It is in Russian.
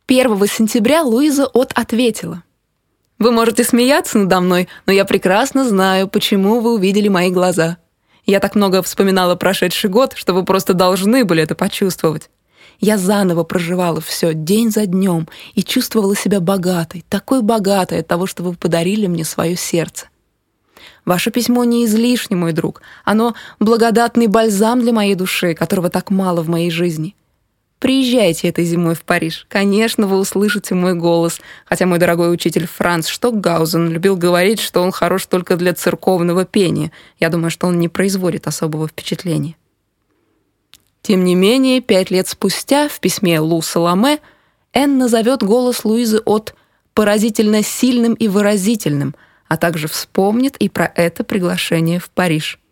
1 сентября Луиза От ответила: «Вы можете смеяться надо мной, но я прекрасно знаю, почему вы увидели мои глаза. Я так много вспоминала прошедший год, что вы просто должны были это почувствовать. Я заново проживала все день за днем и чувствовала себя богатой, такой богатой от того, что вы подарили мне свое сердце. Ваше письмо не излишне, мой друг. Оно благодатный бальзам для моей души, которого так мало в моей жизни. Приезжайте этой зимой в Париж. Конечно, вы услышите мой голос, хотя мой дорогой учитель Франц Штокгаузен любил говорить, что он хорош только для церковного пения. Я думаю, что он не производит особого впечатления». Тем не менее, 5 лет спустя в письме Лу Саламе Энн назовет голос Луизы От поразительно сильным и выразительным, а также вспомнит и про это приглашение в Париж.